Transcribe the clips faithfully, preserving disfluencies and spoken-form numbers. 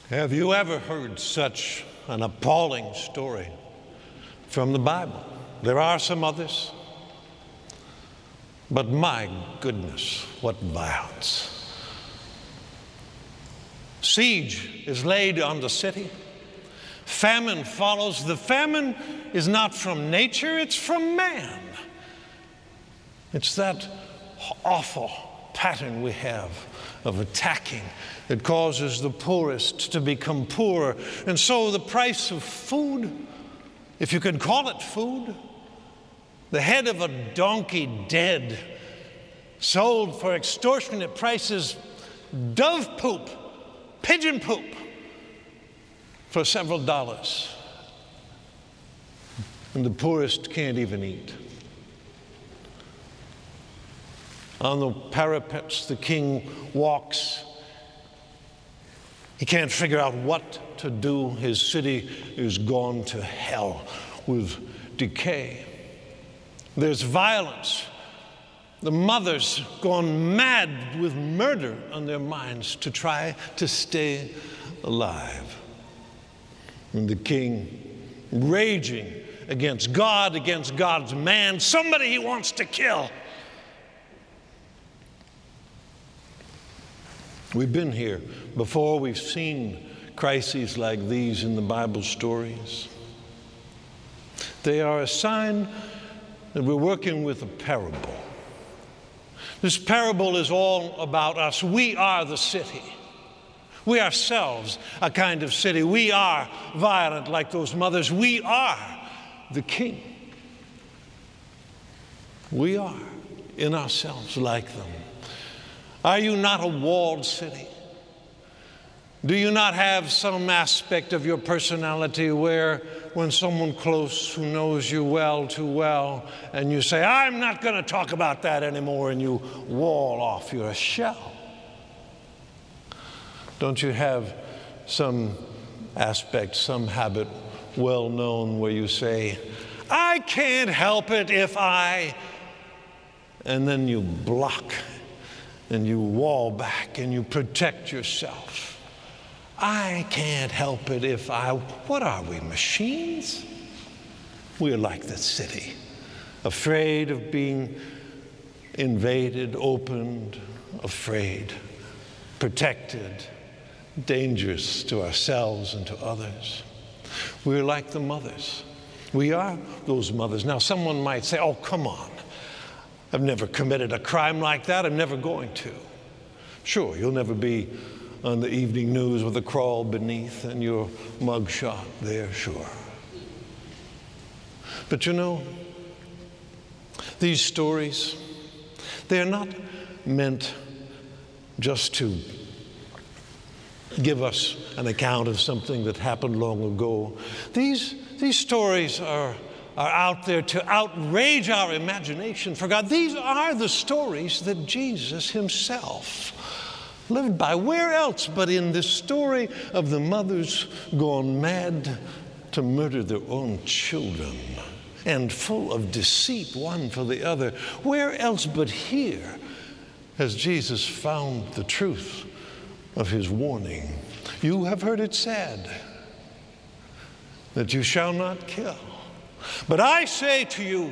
Have you ever heard such an appalling story from the Bible? There are some others, but my goodness, what violence. Siege is laid on the city. Famine follows. The famine is not from nature, it's from man. It's that awful pattern we have of attacking that causes the poorest to become poorer. And so the price of food, if you can call it food, the head of a donkey dead, sold for extortionate prices, dove poop, pigeon poop, for several dollars. And the poorest can't even eat. On the parapets, the king walks. He can't figure out what to do. His city is gone to hell with decay. There's violence. The mothers gone mad with murder on their minds to try to stay alive. And the king raging against God, against God's man, somebody he wants to kill. We've been here before. We've seen crises like these in the Bible stories. They are a sign that we're working with a parable. This parable is all about us. We are the city. We ourselves a kind of city. We are violent like those mothers. We are the king. We are in ourselves like them. Are you not a walled city? Do you not have some aspect of your personality where when someone close who knows you well too well and you say, I'm not going to talk about that anymore, and you wall off your shell? Don't you have some aspect, some habit well known where you say, I can't help it if I, and then you block and you wall back and you protect yourself. I can't help it if I, what are we, machines? We're like the city, afraid of being invaded, opened, afraid, protected, dangerous to ourselves and to others. We're like the mothers. We are those mothers. Now, someone might say, oh, come on. I've never committed a crime like that. I'm never going to. Sure, you'll never be on the evening news with a crawl beneath and your mugshot there, sure. But you know, these stories, they're not meant just to give us an account of something that happened long ago. These, these stories are are out there to outrage our imagination for God. These are the stories that Jesus himself lived by. Where else but in this story of the mothers gone mad to murder their own children and full of deceit one for the other? Where else but here has Jesus found the truth of his warning? You have heard it said that you shall not kill. But I say to you,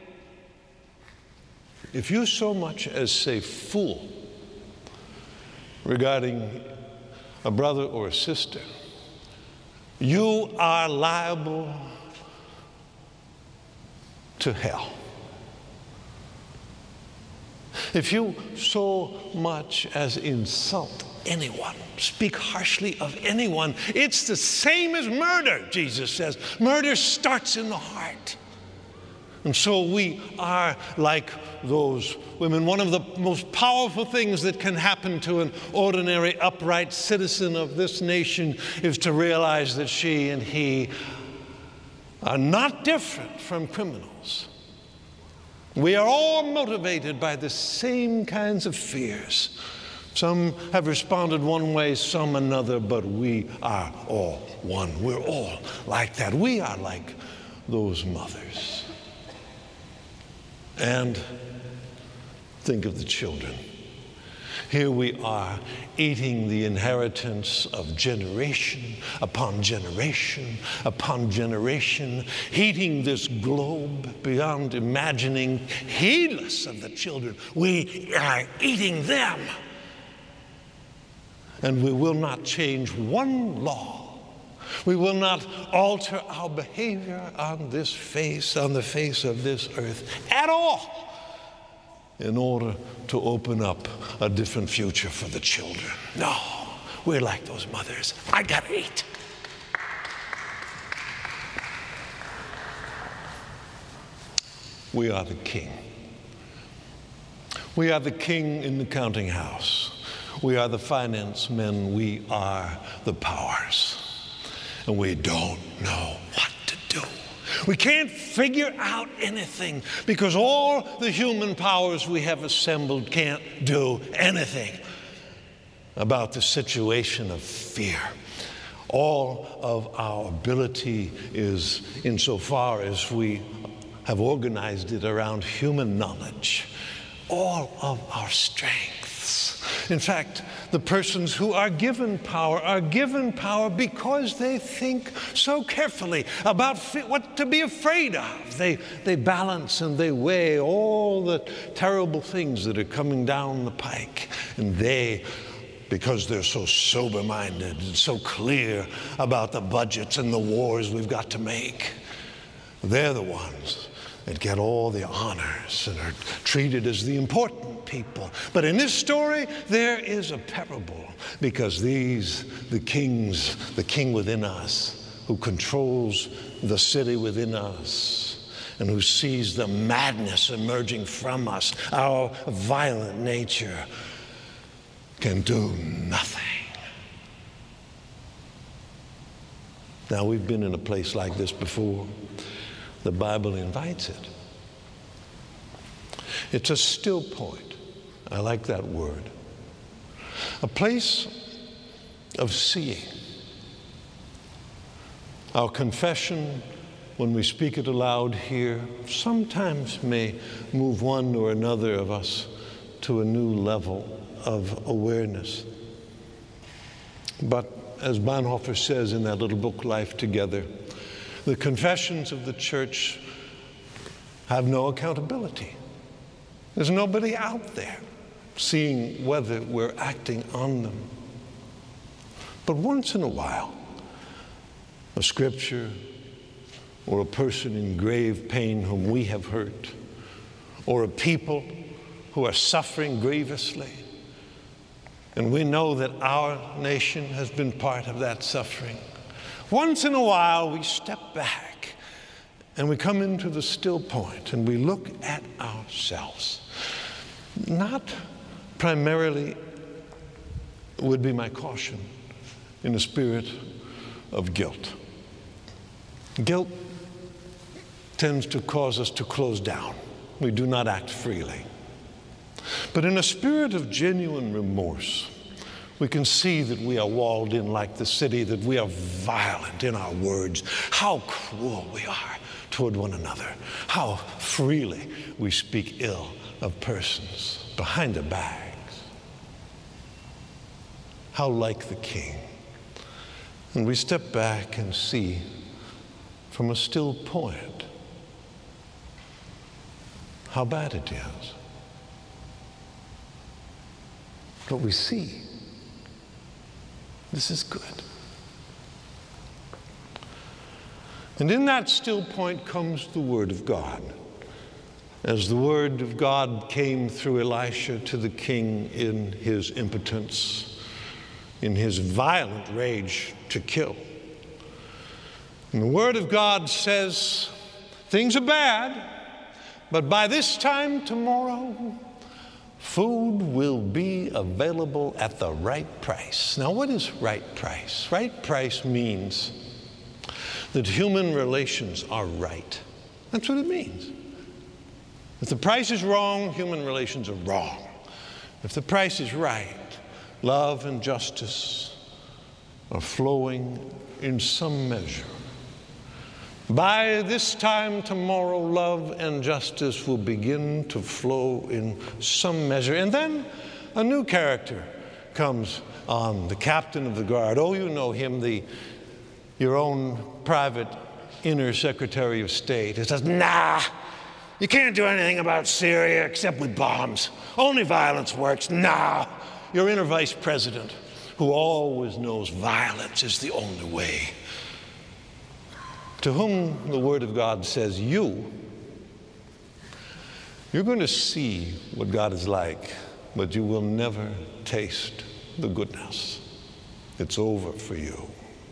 if you so much as say fool regarding a brother or a sister, you are liable to hell. If you so much as insult anyone, speak harshly of anyone, it's the same as murder, Jesus says. Murder starts in the heart. And so we are like those women. One of the most powerful things that can happen to an ordinary, upright citizen of this nation is to realize that she and he are not different from criminals. We are all motivated by the same kinds of fears. Some have responded one way, some another, but we are all one. We're all like that. We are like those mothers. And think of the children. Here we are, eating the inheritance of generation upon generation upon generation, heating this globe beyond imagining, heedless of the children. We are eating them. And we will not change one law. We will not alter our behavior on this face, on the face of this earth at all, in order to open up a different future for the children. No, we're like those mothers. I gotta eat. We are the king. We are the king in the counting house. We are the finance men. We are the powers. And we don't know what to do. We can't figure out anything because all the human powers we have assembled can't do anything about the situation of fear. All of our ability is insofar as we have organized it around human knowledge. All of our strengths. In fact, the persons who are given power are given power because they think so carefully about what to be afraid of. They, they balance and they weigh all the terrible things that are coming down the pike. And they, because they're so sober-minded and so clear about the budgets and the wars we've got to make, they're the ones that get all the honors and are treated as the important people. But in this story, there is a parable, because these, the kings, the king within us, who controls the city within us, and who sees the madness emerging from us, our violent nature, can do nothing. Now, we've been in a place like this before. The Bible invites it. It's a still point. I like that word. A place of seeing. Our confession, when we speak it aloud here, sometimes may move one or another of us to a new level of awareness. But as Bonhoeffer says in that little book, Life Together, the confessions of the church have no accountability. There's nobody out there seeing whether we're acting on them. But once in a while, a scripture or a person in grave pain whom we have hurt, or a people who are suffering grievously, and we know that our nation has been part of that suffering. Once in a while, we step back and we come into the still point and we look at ourselves. Not primarily, would be my caution, in a spirit of guilt. Guilt tends to cause us to close down. We do not act freely. But in a spirit of genuine remorse, we can see that we are walled in like the city, that we are violent in our words, how cruel we are toward one another, how freely we speak ill of persons behind their backs, how like the king. And we step back and see from a still point how bad it is. But we see this is good. And in that still point comes the Word of God. As the Word of God came through Elisha to the king in his impotence, in his violent rage to kill. And the Word of God says, things are bad, but by this time tomorrow, food will be available at the right price. Now, what is right price? Right price means that human relations are right. That's what it means. If the price is wrong, human relations are wrong. If the price is right, love and justice are flowing in some measure. By this time tomorrow, love and justice will begin to flow in some measure. And then a new character comes on, the captain of the guard. Oh, you know him, the your own private inner Secretary of State. He says, nah, you can't do anything about Syria except with bombs. Only violence works. Nah. Your inner vice president, who always knows violence is the only way, to whom the Word of God says, you, you're going to see what God is like, but you will never taste the goodness. It's over for you.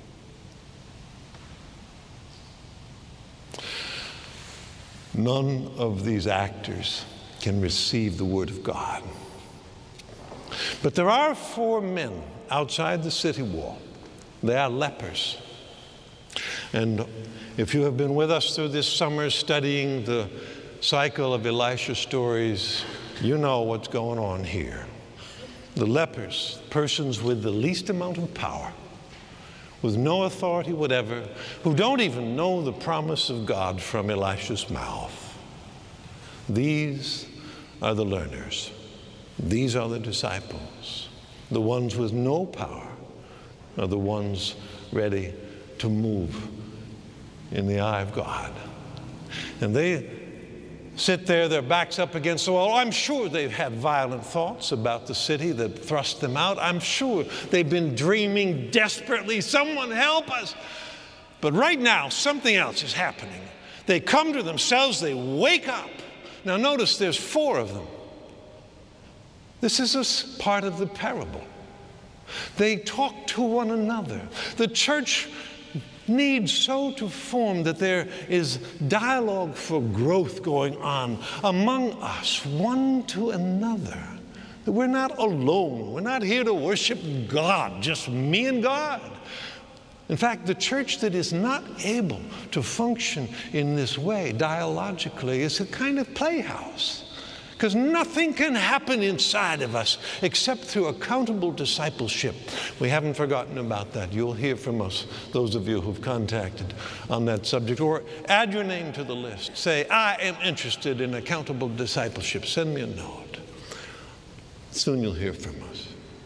None of these actors can receive the Word of God. But there are four men outside the city wall. They are lepers. And if you have been with us through this summer studying the cycle of Elisha stories, you know what's going on here. The lepers, persons with the least amount of power, with no authority whatever, who don't even know the promise of God from Elisha's mouth. These are the learners. These are the disciples. The ones with no power are the ones ready to move in the eye of God. And they sit there, their backs up against the wall. I'm sure they've had violent thoughts about the city that thrust them out. I'm sure they've been dreaming desperately, someone help us. But right now, something else is happening. They come to themselves, they wake up. Now notice there's four of them. This is a part of the parable. They talk to one another. The church needs so to form that there is dialogue for growth going on among us, one to another. That we're not alone. We're not here to worship God, just me and God. In fact, the church that is not able to function in this way dialogically is a kind of playhouse. Because nothing can happen inside of us except through accountable discipleship. We haven't forgotten about that. You'll hear from us, those of you who've contacted on that subject. Or add your name to the list. Say, I am interested in accountable discipleship. Send me a note. Soon you'll hear from us.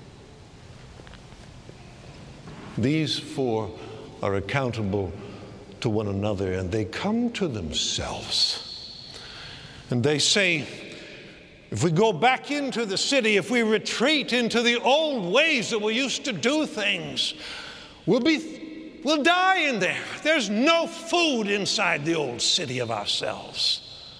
These four are accountable to one another, and they come to themselves. And they say, if we go back into the city, if we retreat into the old ways that we used to do things, we'll be, we'll die in there. There's no food inside the old city of ourselves.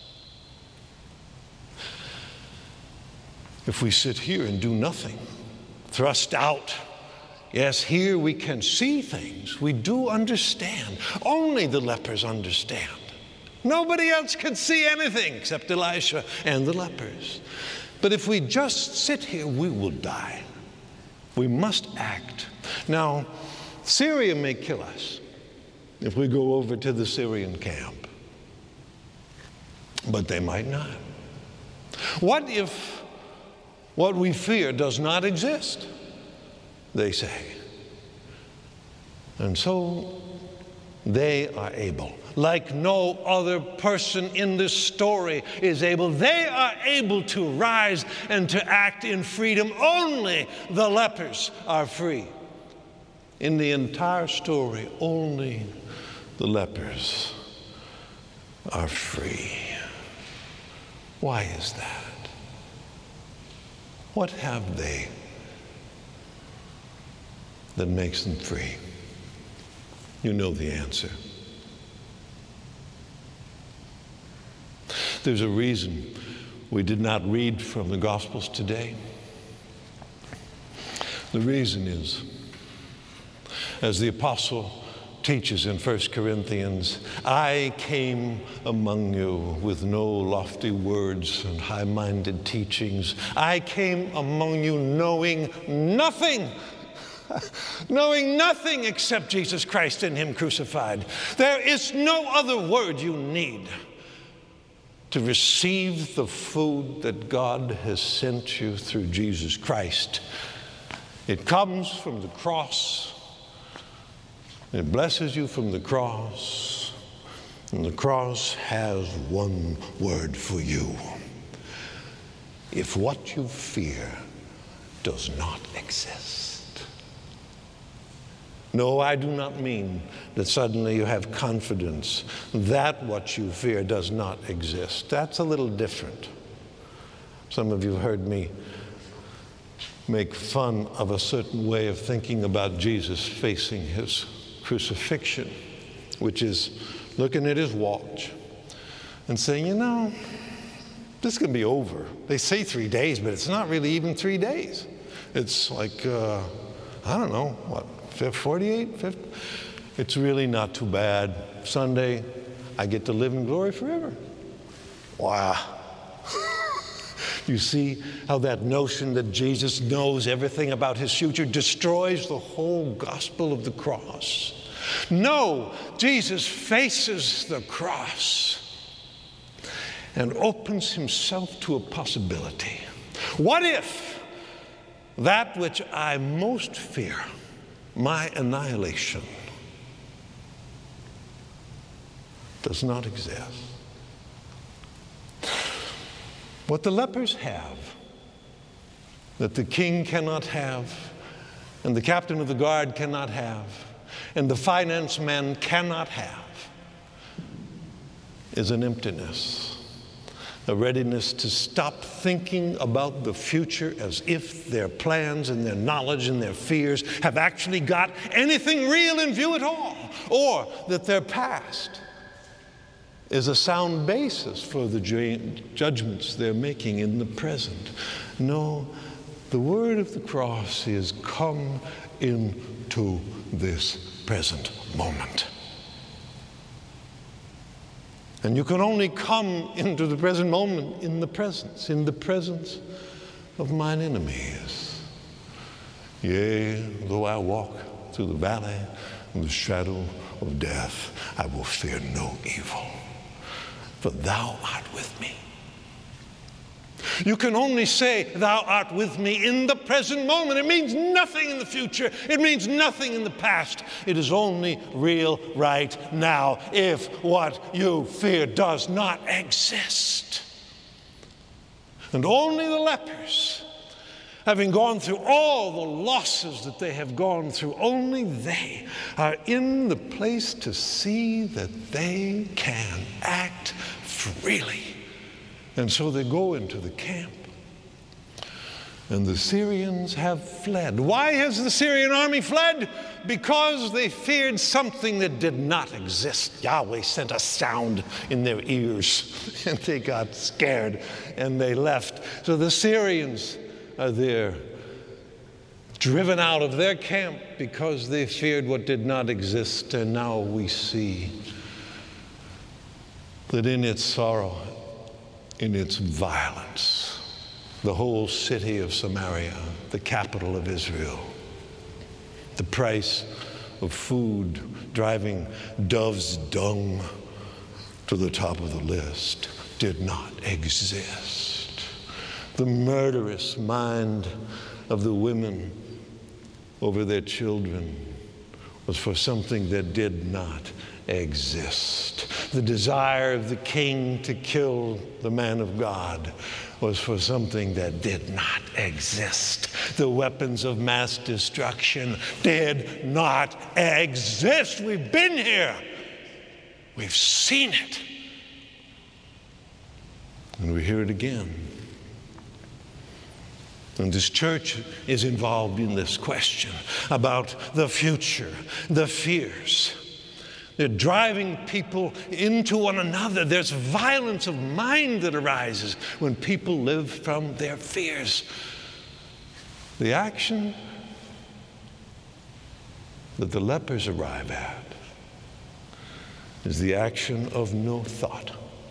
If we sit here and do nothing, thrust out, yes, here we can see things. We do understand. Only the lepers understand. Nobody else can see anything except Elisha and the lepers. But if we just sit here, we will die. We must act. Now, Syria may kill us if we go over to the Syrian camp. But they might not. What if what we fear does not exist? They say. And so they are able. Like no other person in this story is able. They are able to rise and to act in freedom. Only the lepers are free. In the entire story, only the lepers are free. Why is that? What have they that makes them free? You know the answer. There's a reason we did not read from the Gospels today. The reason is, as the apostle teaches in First Corinthians, I came among you with no lofty words and high-minded teachings. I came among you knowing nothing. Knowing nothing except Jesus Christ and Him crucified. There is no other word you need to receive the food that God has sent you through Jesus Christ. It comes from the cross. It blesses you from the cross. And the cross has one word for you. If what you fear does not exist. No, I do not mean that suddenly you have confidence that what you fear does not exist. That's a little different. Some of you have heard me make fun of a certain way of thinking about Jesus facing his crucifixion, which is looking at his watch and saying, you know, this can be over. They say three days, but it's not really even three days. It's like, uh, I don't know, what, forty-eight, fifty? It's really not too bad. Sunday, I get to live in glory forever. Wow. You see how that notion that Jesus knows everything about his future destroys the whole gospel of the cross. No, Jesus faces the cross and opens himself to a possibility. What if that which I most fear, my annihilation, does not exist? What the lepers have, that the king cannot have, and the captain of the guard cannot have, and the finance man cannot have, is an emptiness, a readiness to stop thinking about the future as if their plans and their knowledge and their fears have actually got anything real in view at all, or that their past is a sound basis for the judgments they're making in the present. No, the word of the cross is come into this present moment. And you can only come into the present moment in the presence, in the presence of mine enemies. Yea, though I walk through the valley of the shadow of death, I will fear no evil, for thou art with me. You can only say, thou art with me in the present moment. It means nothing in the future. It means nothing in the past. It is only real right now if what you fear does not exist. And only the lepers, having gone through all the losses that they have gone through, only they are in the place to see that they can act freely. And so they go into the camp. And the Syrians have fled. Why has the Syrian army fled? Because they feared something that did not exist. Yahweh sent a sound in their ears, and they got scared, and they left. So the Syrians are there, driven out of their camp because they feared what did not exist. And now we see that in its sorrow, in its violence, the whole city of Samaria, the capital of Israel, the price of food driving dove's dung to the top of the list, did not exist. The murderous mind of the women over their children was for something that did not exist. The desire of the king to kill the man of God was for something that did not exist. The weapons of mass destruction did not exist. We've been here. We've seen it. And we hear it again. And this church is involved in this question about the future, the fears. They're driving people into one another. There's violence of mind that arises when people live from their fears. The action that the lepers arrive at is the action of no thought.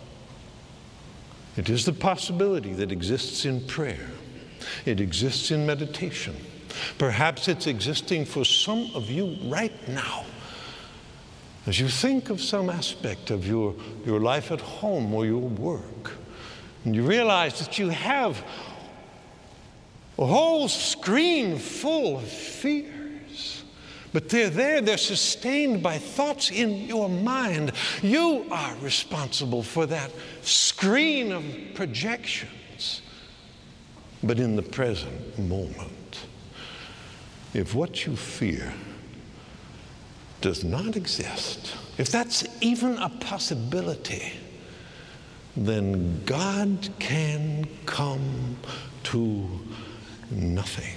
It is the possibility that exists in prayer. It exists in meditation. Perhaps it's existing for some of you right now. As you think of some aspect of your, your life at home or your work, and you realize that you have a whole screen full of fears, but they're there, they're sustained by thoughts in your mind. You are responsible for that screen of projections. But in the present moment, if what you fear does not exist, if that's even a possibility, then God can come to nothing.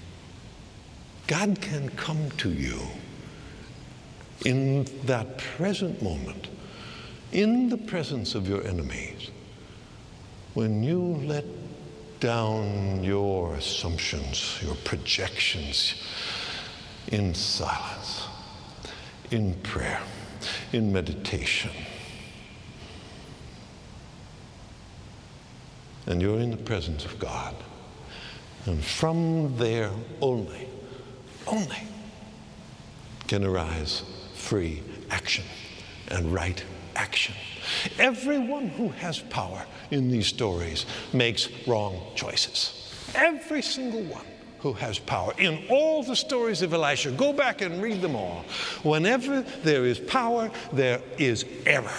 God can come to you in that present moment, in the presence of your enemies, when you let down your assumptions, your projections, in silence, in prayer, in meditation. And you're in the presence of God. And from there only, only can arise free action and right action. Everyone who has power in these stories makes wrong choices. Every single one who has power. In all the stories of Elisha, go back and read them all. Whenever there is power, there is error.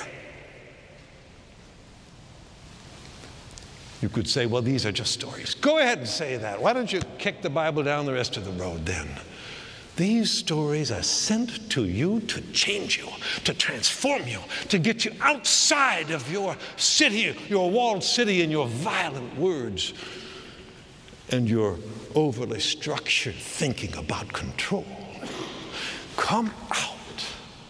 You could say, well, these are just stories. Go ahead and say that. Why don't you kick the Bible down the rest of the road then? These stories are sent to you to change you, to transform you, to get you outside of your city, your walled city, and your violent words and your overly structured thinking about control. Come out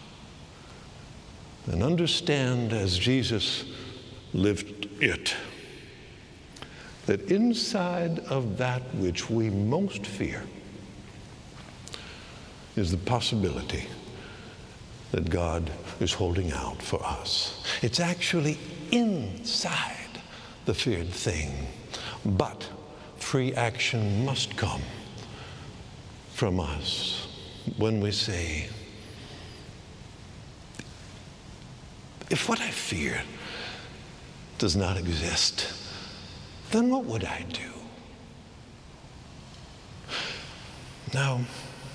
and understand, as Jesus lived it, that inside of that which we most fear is the possibility that God is holding out for us. It's actually inside the feared thing. But free action must come from us when we say, if what I fear does not exist, then what would I do? Now,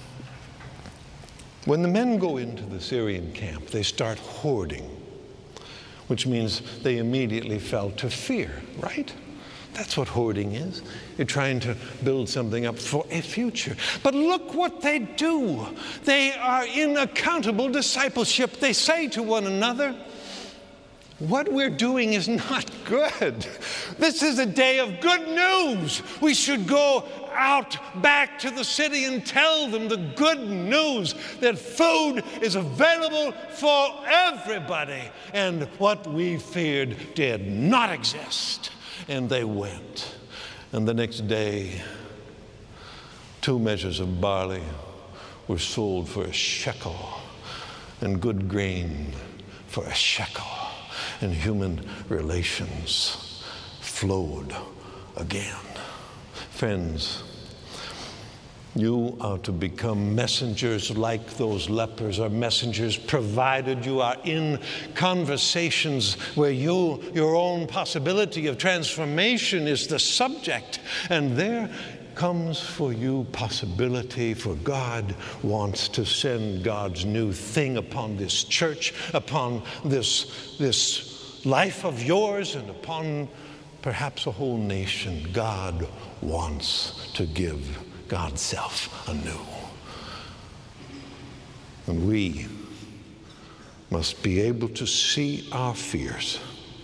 when the men go into the Syrian camp, they start hoarding, which means they immediately fell to fear, right? That's what hoarding is. You're trying to build something up for a future. But look what they do. They are in accountable discipleship. They say to one another, what we're doing is not good. This is a day of good news. We should go out back to the city and tell them the good news that food is available for everybody. And what we feared did not exist. And they went. And the next day, two measures of barley were sold for a shekel, and good grain for a shekel. And human relations flowed again. Friends, you are to become messengers like those lepers are messengers, provided you are in conversations where you, your own possibility of transformation is the subject. And there comes for you possibility, for God wants to send God's new thing upon this church, upon this, this life of yours, and upon perhaps a whole nation. God wants to give God's self anew. And we must be able to see our fears,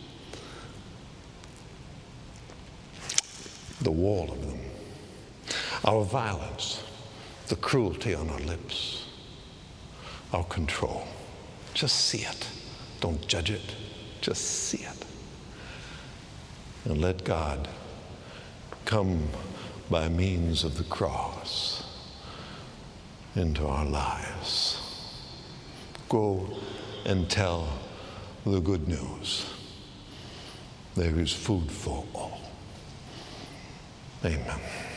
the wall of them, our violence, the cruelty on our lips, our control. Just see it. Don't judge it. Just see it. And let God come by means of the cross into our lives. Go and tell the good news. There is food for all. Amen.